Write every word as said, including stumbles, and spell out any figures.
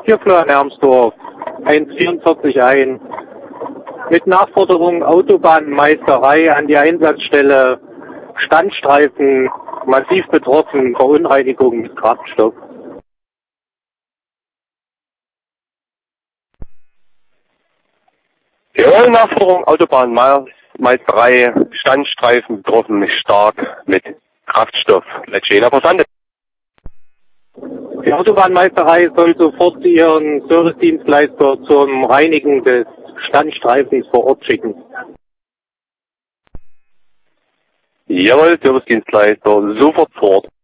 Hier Florian Hermsdorf, eins vierundvierzig ein. Mit Nachforderung Autobahnmeisterei an die Einsatzstelle, Standstreifen massiv betroffen, Verunreinigung mit Kraftstoff. Jawohl, Nachforderung Autobahnmeisterei, Standstreifen betroffen stark mit Kraftstoff. Letschena versandet. Die Autobahnmeisterei soll sofort ihren Servicedienstleister zum Reinigen des Standstreifens vor Ort schicken. Jawohl, Servicedienstleister sofort vor Ort.